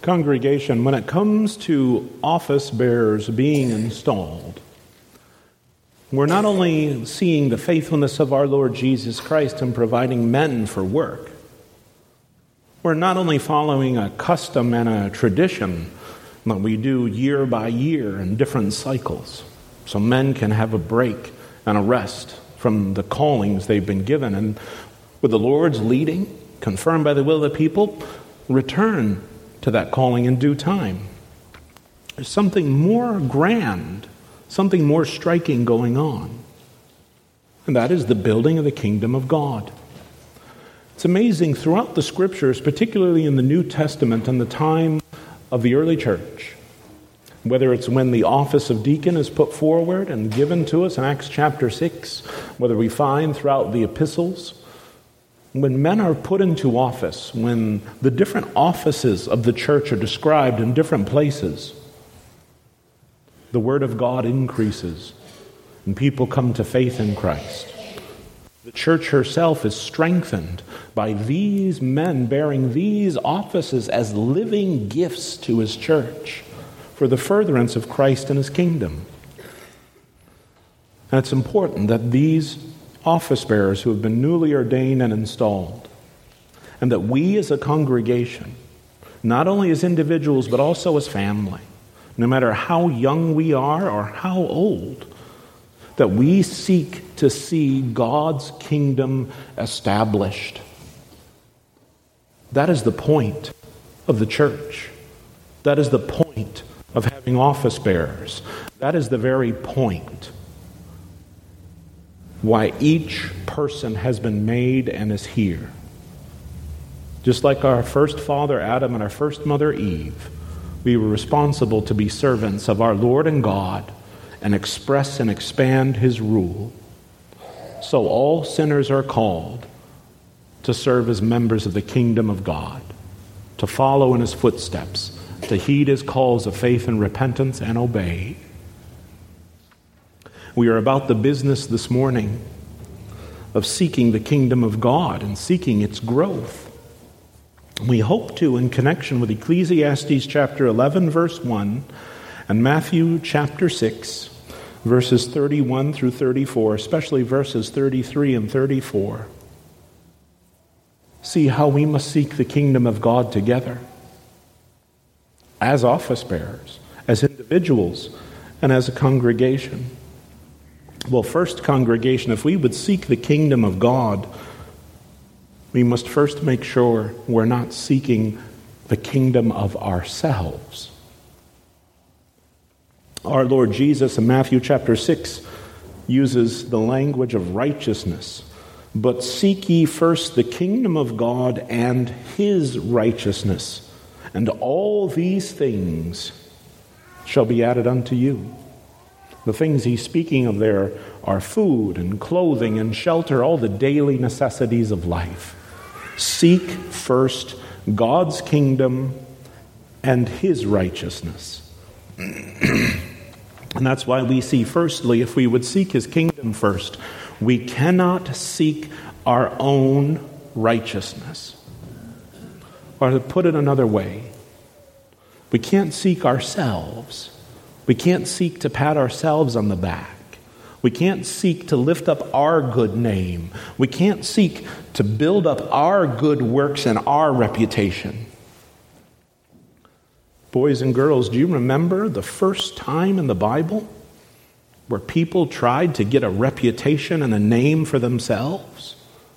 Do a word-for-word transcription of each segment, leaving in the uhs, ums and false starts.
Congregation, when it comes to office bearers being installed, we're not only seeing the faithfulness of our Lord Jesus Christ in providing men for work, we're not only following a custom and a tradition that we do year by year in different cycles, so men can have a break and a rest from the callings they've been given, and with the Lord's leading, confirmed by the will of the people, return to that calling in due time. There's something more grand, something more striking going on, and that is the building of the kingdom of God. It's amazing throughout the scriptures, particularly in the New Testament and the time of the early church, whether it's when the office of deacon is put forward and given to us in Acts chapter six, whether we find throughout the epistles, when men are put into office, when the different offices of the church are described in different places, the word of God increases and people come to faith in Christ. The church herself is strengthened by these men bearing these offices as living gifts to his church for the furtherance of Christ and his kingdom. And it's important that these office bearers who have been newly ordained and installed, and that we as a congregation, not only as individuals but also as family, no matter how young we are or how old, that we seek to see God's kingdom established. That is the point of the church. That is the point of having office bearers. That is the very point why each person has been made and is here. Just like our first father Adam and our first mother Eve, we were responsible to be servants of our Lord and God and express and expand his rule. So all sinners are called to serve as members of the kingdom of God, to follow in his footsteps, to heed his calls of faith and repentance and obey. We are about the business this morning of seeking the kingdom of God and seeking its growth. We hope to, in connection with Ecclesiastes chapter eleven, verse one, and Matthew chapter six, verses thirty-one through thirty-four, especially verses thirty-three and thirty-four, see how we must seek the kingdom of God together as office bearers, as individuals, and as a congregation. Well, first, congregation, if we would seek the kingdom of God, we must first make sure we're not seeking the kingdom of ourselves. Our Lord Jesus in Matthew chapter six uses the language of righteousness. But seek ye first the kingdom of God and his righteousness, and all these things shall be added unto you. The things he's speaking of there are food and clothing and shelter, all the daily necessities of life. Seek first God's kingdom and his righteousness. And that's why we see, firstly, if we would seek his kingdom first, we cannot seek our own righteousness. Or to put it another way, we can't seek ourselves. We can't seek to pat ourselves on the back. We can't seek to lift up our good name. We can't seek to build up our good works and our reputation. Boys and girls, do you remember the first time in the Bible where people tried to get a reputation and a name for themselves?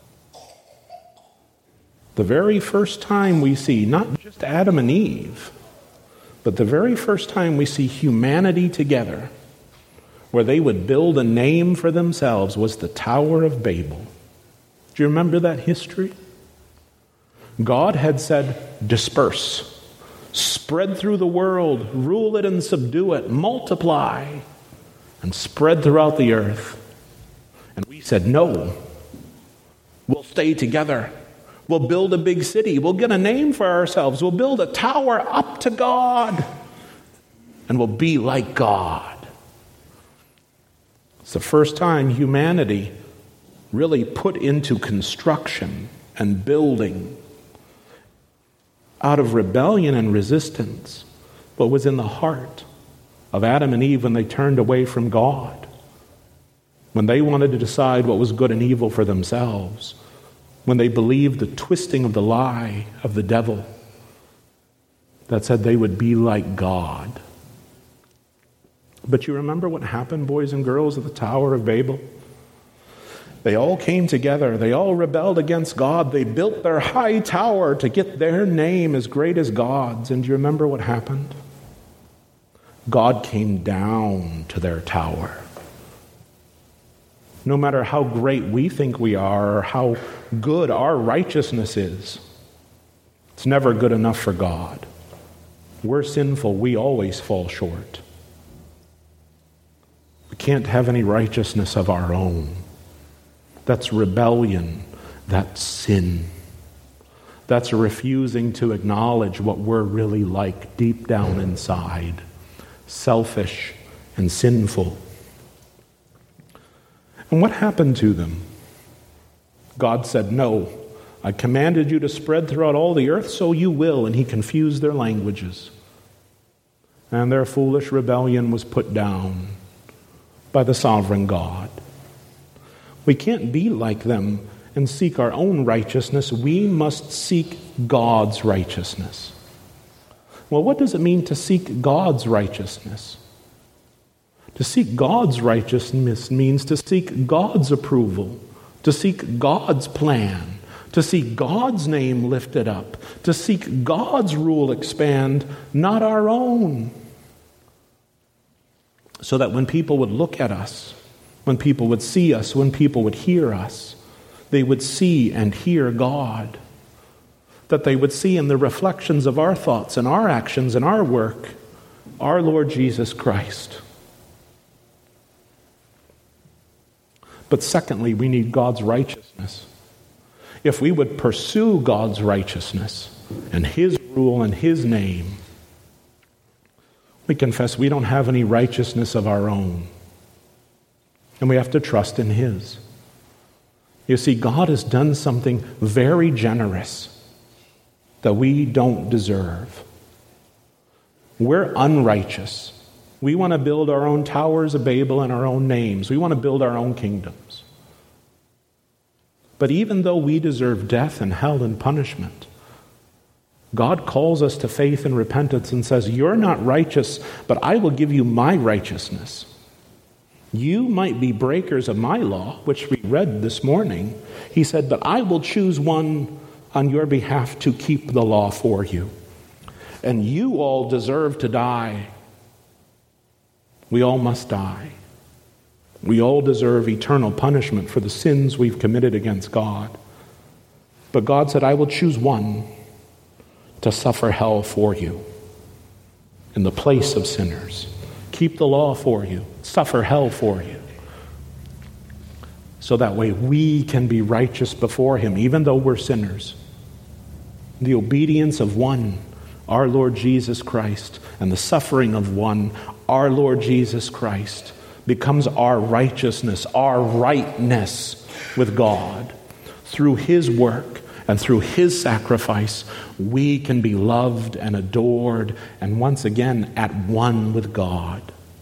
The very first time we see, not just Adam and Eve, but the very first time we see humanity together, where they would build a name for themselves, was the Tower of Babel. Do you remember that history? God had said, disperse, spread through the world, rule it and subdue it, multiply, and spread throughout the earth. And we said, no, we'll stay together. We'll build a big city. We'll get a name for ourselves. We'll build a tower up to God. And we'll be like God. It's the first time humanity really put into construction and building out of rebellion and resistance, but was in the heart of Adam and Eve when they turned away from God, when they wanted to decide what was good and evil for themselves, when they believed the twisting of the lie of the devil that said they would be like God. But you remember what happened, boys and girls, at the Tower of Babel? They all came together. They all rebelled against God. They built their high tower to get their name as great as God's. And do you remember what happened? God came down to their tower. No matter how great we think we are or how good our righteousness is, it's never good enough for God. We're sinful. We always fall short. We can't have any righteousness of our own. That's rebellion. That's sin. That's refusing to acknowledge what we're really like deep down inside. Selfish and sinful. And what happened to them? God said, no, I commanded you to spread throughout all the earth, so you will. And he confused their languages. And their foolish rebellion was put down by the sovereign God. We can't be like them and seek our own righteousness. We must seek God's righteousness. Well, what does it mean to seek God's righteousness? To seek God's righteousness means to seek God's approval, to seek God's plan, to see God's name lifted up, to seek God's rule expand, not our own. So that when people would look at us, when people would see us, when people would hear us, they would see and hear God. That they would see in the reflections of our thoughts and our actions and our work, our Lord Jesus Christ. But secondly, we need God's righteousness. If we would pursue God's righteousness and His rule and His name, we confess we don't have any righteousness of our own. And we have to trust in His. You see, God has done something very generous that we don't deserve. We're unrighteous. We want to build our own towers of Babel and our own names. We want to build our own kingdoms. But even though we deserve death and hell and punishment, God calls us to faith and repentance and says, you're not righteous, but I will give you my righteousness. You might be breakers of my law, which we read this morning. He said, but I will choose one on your behalf to keep the law for you. And you all deserve to die. We all must die. We all deserve eternal punishment for the sins we've committed against God. But God said, I will choose one to suffer hell for you in the place of sinners. Keep the law for you. Suffer hell for you. So that way we can be righteous before Him, even though we're sinners. The obedience of one, our Lord Jesus Christ, and the suffering of one, our Lord Jesus Christ, becomes our righteousness, our rightness with God. Through His work and through His sacrifice, we can be loved and adored and once again at one with God.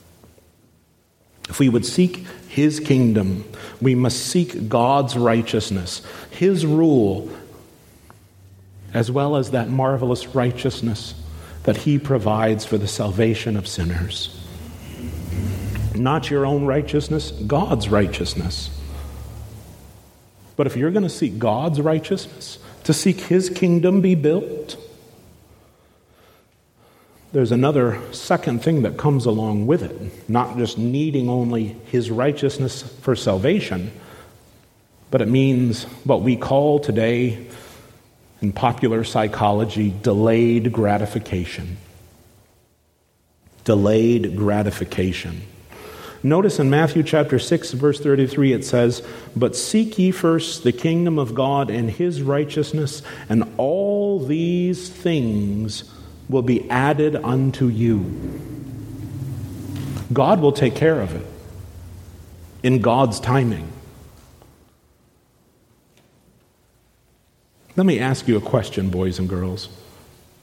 If we would seek His kingdom, we must seek God's righteousness, His rule, as well as that marvelous righteousness that He provides for the salvation of sinners. Not your own righteousness, God's righteousness. But if you're going to seek God's righteousness, to seek His kingdom be built, there's another second thing that comes along with it. Not just needing only His righteousness for salvation, but it means what we call today in popular psychology, delayed gratification. Delayed gratification. Notice in Matthew chapter six, verse thirty-three, it says, but seek ye first the kingdom of God and His righteousness, and all these things will be added unto you. God will take care of it in God's timing. Let me ask you a question, boys and girls.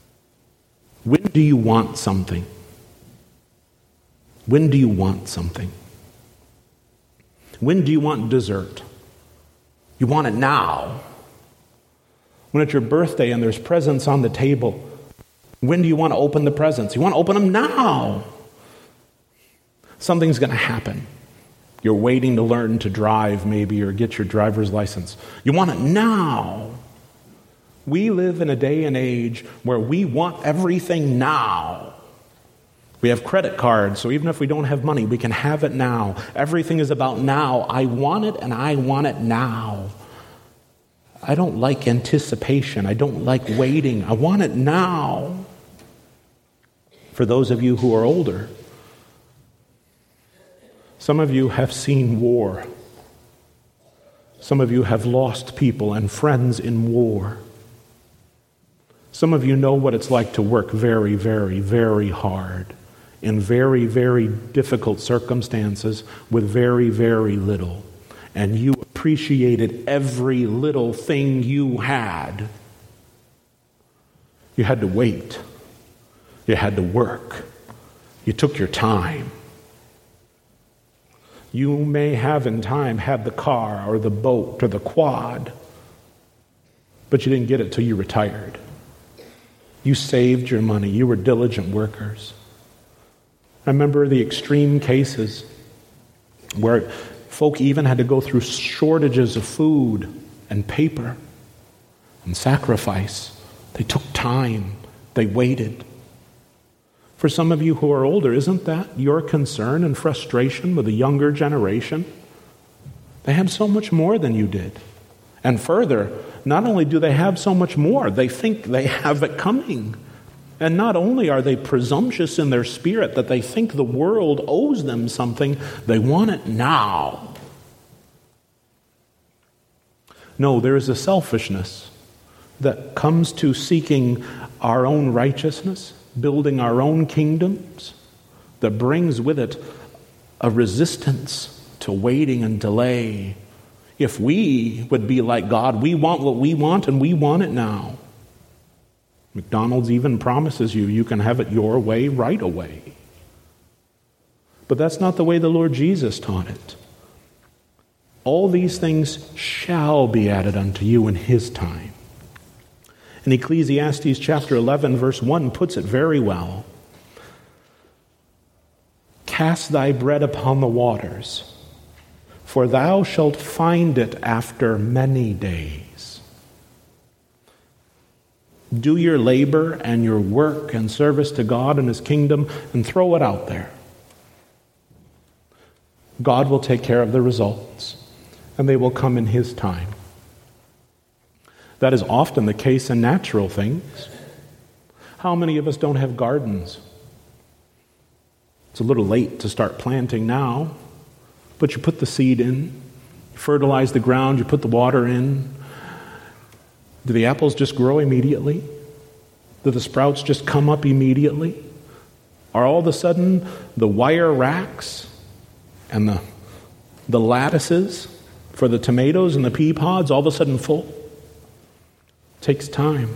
When do you want something? When do you want something? When do you want dessert? You want it now. When it's your birthday and there's presents on the table, when do you want to open the presents? You want to open them now. Something's going to happen. You're waiting to learn to drive maybe or get your driver's license. You want it now. We live in a day and age where we want everything now. We have credit cards, so even if we don't have money, we can have it now. Everything is about now. I want it and I want it now. I don't like anticipation. I don't like waiting. I want it now. For those of you who are older, some of you have seen war. Some of you have lost people and friends in war. Some of you know what it's like to work very, very, very hard in very, very difficult circumstances with very, very little. And you appreciated every little thing you had. You had to wait. You had to work. You took your time. You may have in time had the car or the boat or the quad, but you didn't get it till you retired. You saved your money. You were diligent workers. I remember the extreme cases where folk even had to go through shortages of food and paper and sacrifice. They took time. They waited. For some of you who are older, isn't that your concern and frustration with the younger generation? They have so much more than you did. And further, not only do they have so much more, they think they have it coming. And not only are they presumptuous in their spirit that they think the world owes them something, they want it now. No, there is a selfishness that comes to seeking our own righteousness, building our own kingdoms, that brings with it a resistance to waiting and delay. If we would be like God, we want what we want and we want it now. McDonald's even promises you, you can have it your way right away. But that's not the way the Lord Jesus taught it. All these things shall be added unto you in His time. And Ecclesiastes chapter eleven verse one puts it very well. Cast thy bread upon the waters, for thou shalt find it after many days. Do your labor and your work and service to God and His kingdom and throw it out there. God will take care of the results, and they will come in His time. That is often the case in natural things. How many of us don't have gardens? It's a little late to start planting now, but you put the seed in, you fertilize the ground, you put the water in. Do the apples just grow immediately? Do the sprouts just come up immediately? Are all of a sudden the wire racks and the, the lattices for the tomatoes and the pea pods all of a sudden full? It takes time.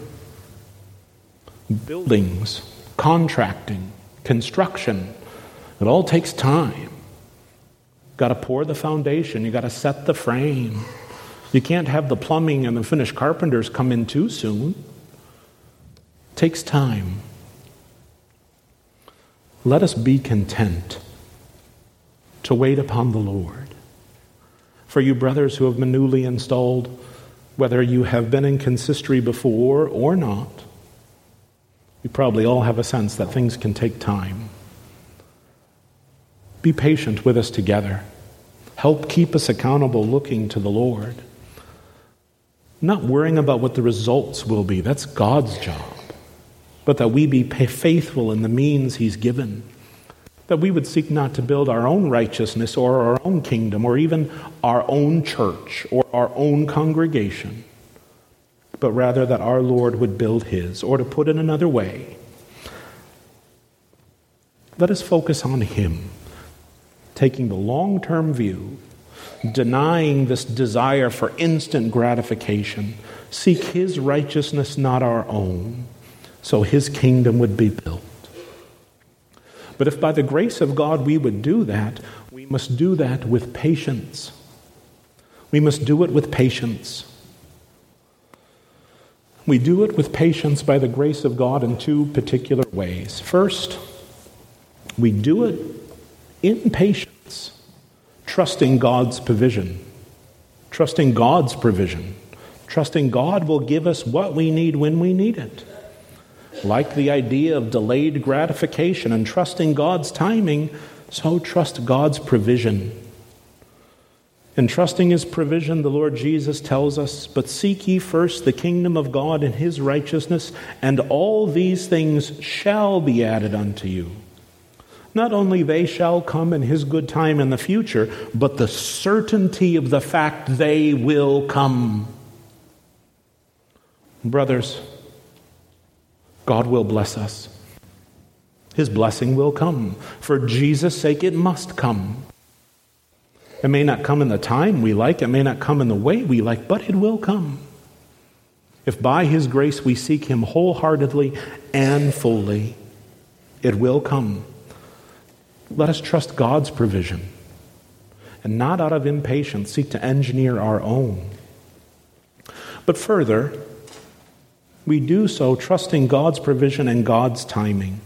Buildings, contracting, construction, it all takes time. Got to pour the foundation. You got to set the frame. You can't have the plumbing and the finished carpenters come in too soon. It takes time. Let us be content to wait upon the Lord. For you brothers who have been newly installed, whether you have been in consistory before or not, you probably all have a sense that things can take time. Be patient with us together. Help keep us accountable looking to the Lord. Not worrying about what the results will be. That's God's job. But that we be faithful in the means He's given. That we would seek not to build our own righteousness or our own kingdom or even our own church or our own congregation. But rather that our Lord would build His. Or to put it another way, let us focus on Him. Taking the long-term view, denying this desire for instant gratification, seek His righteousness, not our own. so his kingdom would be built. But if by the grace of God we would do that, we must do that with patience. We must do it with patience. We do it with patience by the grace of God in two particular ways. First, we do it in patience, trusting God's provision. Trusting God's provision. Trusting God will give us what we need when we need it. Like the idea of delayed gratification and trusting God's timing, so trust God's provision. In trusting his provision, the Lord Jesus tells us, "But seek ye first the kingdom of God and his righteousness, and all these things shall be added unto you." Not only they shall come in his good time in the future, but the certainty of the fact they will come. Brothers, God will bless us. His blessing will come. For Jesus' sake, it must come. It may not come in the time we like, it may not come in the way we like, but it will come. If by his grace we seek him wholeheartedly and fully, it will come. Let us trust God's provision and not out of impatience seek to engineer our own. But further, we do so trusting God's provision and God's timing.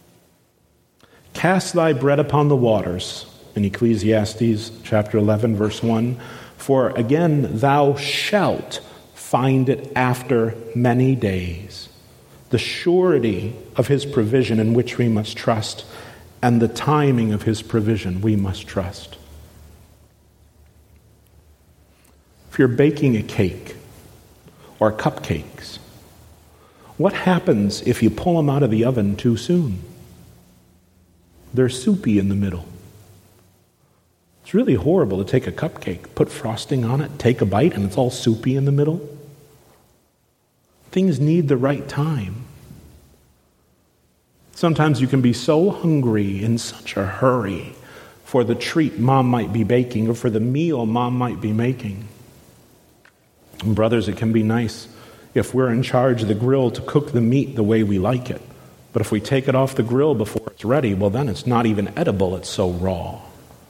Cast thy bread upon the waters, in Ecclesiastes chapter eleven, verse one, for again thou shalt find it after many days. The surety of his provision in which we must trust, and the timing of his provision we must trust. If you're baking a cake or cupcakes, what happens if you pull them out of the oven too soon? They're soupy in the middle. It's really horrible to take a cupcake, put frosting on it, take a bite, and it's all soupy in the middle. Things need the right time. Sometimes you can be so hungry, in such a hurry, for the treat mom might be baking or for the meal mom might be making. And brothers, it can be nice if we're in charge of the grill to cook the meat the way we like it. But if we take it off the grill before it's ready, well then it's not even edible, it's so raw.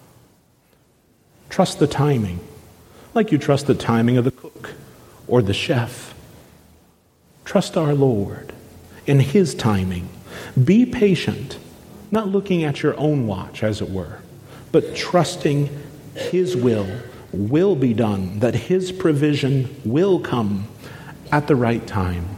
Trust the timing, like you trust the timing of the cook or the chef. Trust our Lord in his timing. Be patient, not looking at your own watch, as it were, but trusting his will will be done, that his provision will come at the right time.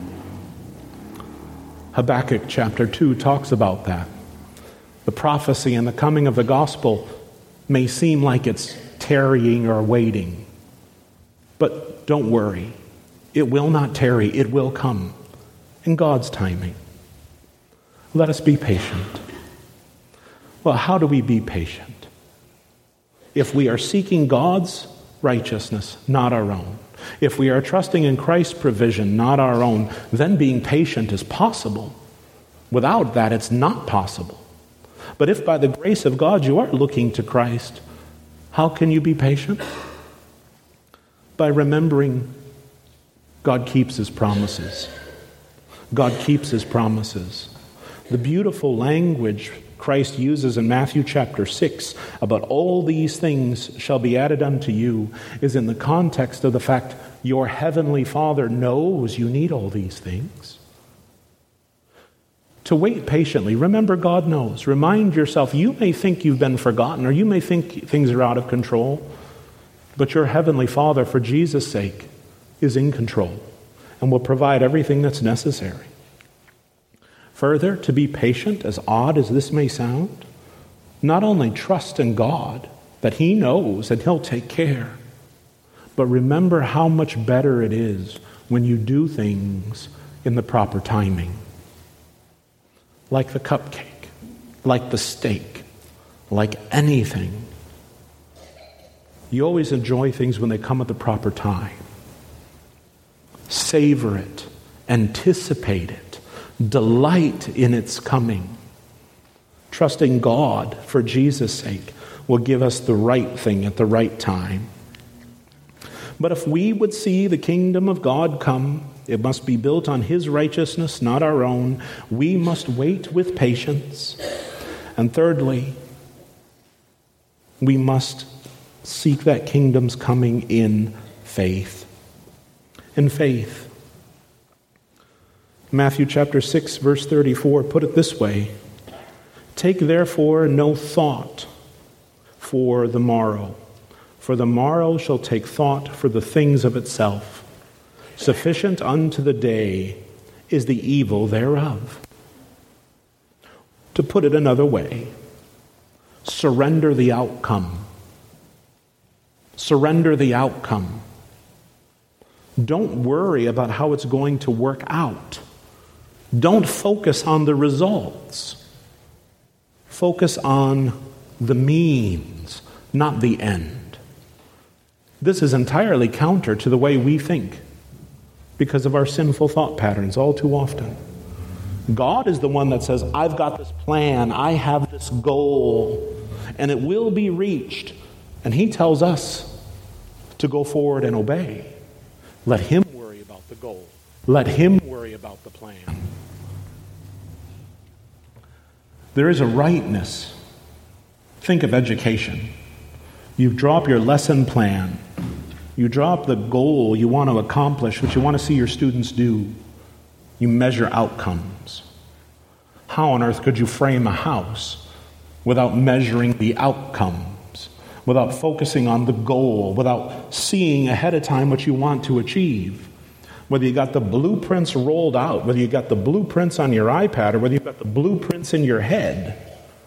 Habakkuk chapter two talks about that. The prophecy and the coming of the gospel may seem like it's tarrying or waiting, but don't worry. It will not tarry. It will come in God's timing. Let us be patient. Well, how do we be patient? If we are seeking God's righteousness, not our own. If we are trusting in Christ's provision, not our own, then being patient is possible. Without that, it's not possible. But if by the grace of God you are looking to Christ, how can you be patient? By remembering God keeps his promises. God keeps his promises. The beautiful language Christ uses in Matthew chapter six about all these things shall be added unto you is in the context of the fact your heavenly Father knows you need all these things. To wait patiently, remember God knows. Remind yourself, you may think you've been forgotten or you may think things are out of control, but your heavenly Father, for Jesus' sake, is in control and will provide everything that's necessary. Further, to be patient, as odd as this may sound, not only trust in God that he knows and he'll take care, but remember how much better it is when you do things in the proper timing. Like the cupcake, like the steak, like anything. You always enjoy things when they come at the proper time. Savor it, anticipate it. Delight in its coming. Trusting God for Jesus' sake will give us the right thing at the right time. But if we would see the kingdom of God come, it must be built on his righteousness, not our own. We must wait with patience. And thirdly, we must seek that kingdom's coming in faith. In faith. Matthew chapter six, verse thirty-four, put it this way: take therefore no thought for the morrow, for the morrow shall take thought for the things of itself. Sufficient unto the day is the evil thereof. To put it another way, surrender the outcome. Surrender the outcome. Don't worry about how it's going to work out. Don't focus on the results. Focus on the means, not the end. This is entirely counter to the way we think because of our sinful thought patterns all too often. God is the one that says, I've got this plan, I have this goal, and it will be reached. And he tells us to go forward and obey. Let him worry about the goal. Let him worry about the plan. There is a rightness. Think of education. You drop your lesson plan. You drop the goal you want to accomplish, what you want to see your students do. You measure outcomes. How on earth could you frame a house without measuring the outcomes, without focusing on the goal, without seeing ahead of time what you want to achieve? Whether you got the blueprints rolled out, whether you got the blueprints on your iPad, or whether you got the blueprints in your head,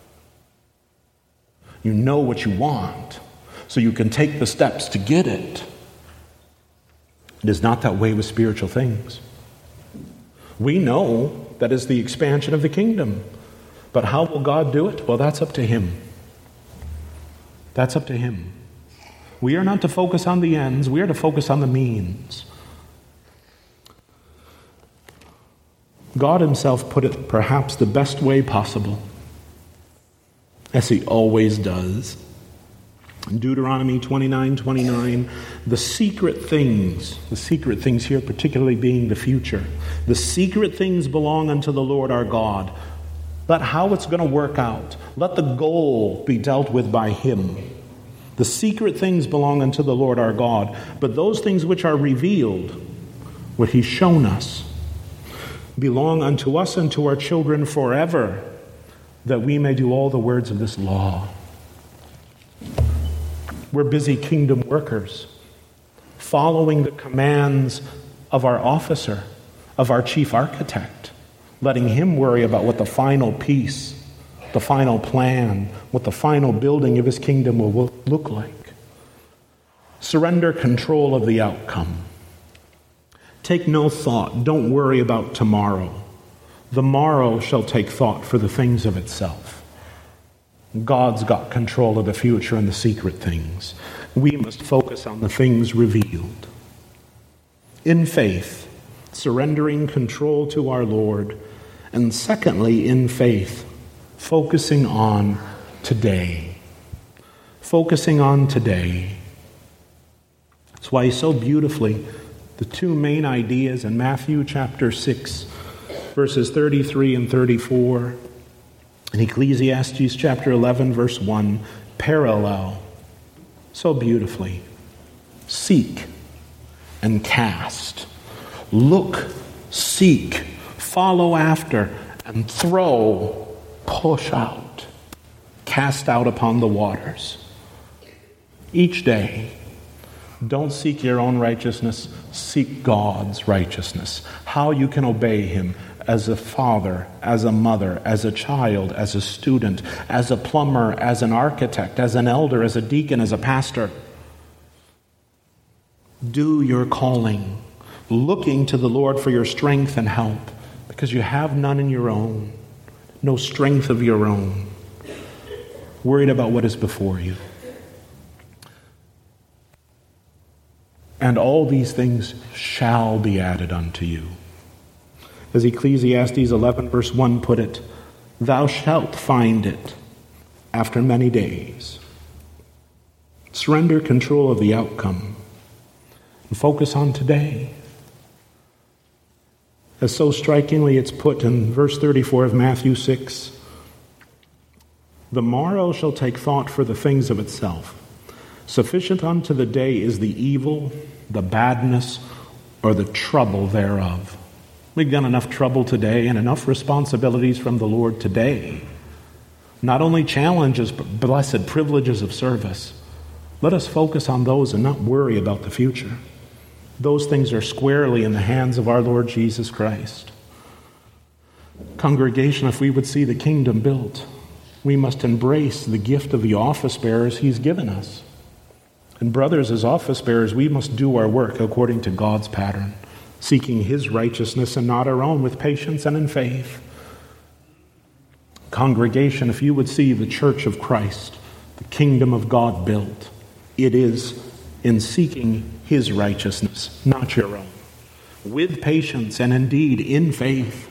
you know what you want, so you can take the steps to get it. It is not that way with spiritual things. We know that is the expansion of the kingdom. But how will God do it? Well, that's up to him. That's up to him. We are not to focus on the ends. We are to focus on the means. God himself put it perhaps the best way possible, as he always does. In Deuteronomy twenty-nine twenty-nine, the secret things, the secret things here particularly being the future, the secret things belong unto the Lord our God. Let how it's going to work out, let the goal be dealt with by him. The secret things belong unto the Lord our God, but those things which are revealed, what he's shown us, belong unto us and to our children forever, that we may do all the words of this law. We're busy kingdom workers, following the commands of our officer, of our chief architect, letting him worry about what the final piece, the final plan, what the final building of his kingdom will look like. Surrender control of the outcome. Take no thought. Don't worry about tomorrow. The morrow shall take thought for the things of itself. God's got control of the future and the secret things. We must focus on the things revealed. In faith, surrendering control to our Lord. And secondly, in faith, focusing on today. Focusing on today. That's why so beautifully the two main ideas in Matthew chapter six, verses thirty-three and thirty-four, and Ecclesiastes chapter eleven, verse one, parallel so beautifully. Seek and cast. Look, seek, follow after, and throw, push out, cast out upon the waters. Each day, don't seek your own righteousness, seek God's righteousness. How you can obey him as a father, as a mother, as a child, as a student, as a plumber, as an architect, as an elder, as a deacon, as a pastor. Do your calling, looking to the Lord for your strength and help, because you have none in your own, no strength of your own, worried about what is before you. And all these things shall be added unto you. As Ecclesiastes eleven verse one put it, thou shalt find it after many days. Surrender control of the outcome. And focus on today. As so strikingly it's put in verse thirty-four of Matthew six, the morrow shall take thought for the things of itself. Sufficient unto the day is the evil, the badness, or the trouble thereof. We've got enough trouble today and enough responsibilities from the Lord today. Not only challenges, but blessed privileges of service. Let us focus on those and not worry about the future. Those things are squarely in the hands of our Lord Jesus Christ. Congregation, if we would see the kingdom built, we must embrace the gift of the office bearers he's given us. And brothers, as office bearers, we must do our work according to God's pattern, seeking his righteousness and not our own, with patience and in faith. Congregation, if you would see the church of Christ, the kingdom of God built, it is in seeking his righteousness, not your own, with patience and indeed in faith.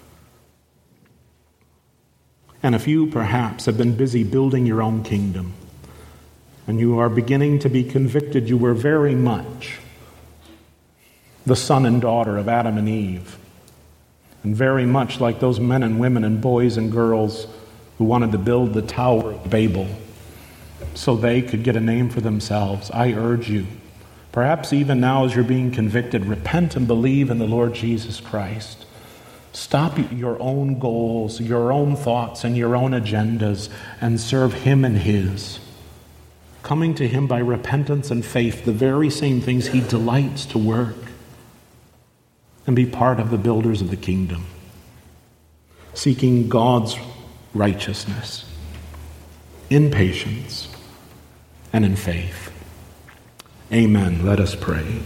And if you perhaps have been busy building your own kingdom, and you are beginning to be convicted you were very much the son and daughter of Adam and Eve, and very much like those men and women and boys and girls who wanted to build the Tower of Babel so they could get a name for themselves, I urge you, perhaps even now as you're being convicted, repent and believe in the Lord Jesus Christ. Stop your own goals, your own thoughts, and your own agendas, and serve him and his. Coming to him by repentance and faith, the very same things he delights to work, and be part of the builders of the kingdom, seeking God's righteousness in patience and in faith. Amen. Let us pray.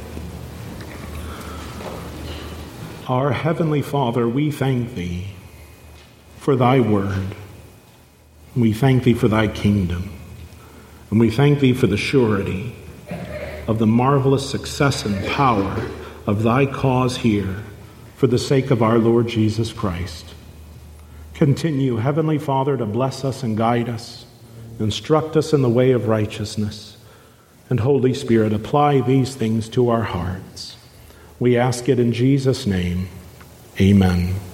Our Heavenly Father, we thank thee for thy word. We thank thee for thy kingdom. And we thank thee for the surety of the marvelous success and power of thy cause here for the sake of our Lord Jesus Christ. Continue, Heavenly Father, to bless us and guide us, instruct us in the way of righteousness, and Holy Spirit, apply these things to our hearts. We ask it in Jesus' name. Amen.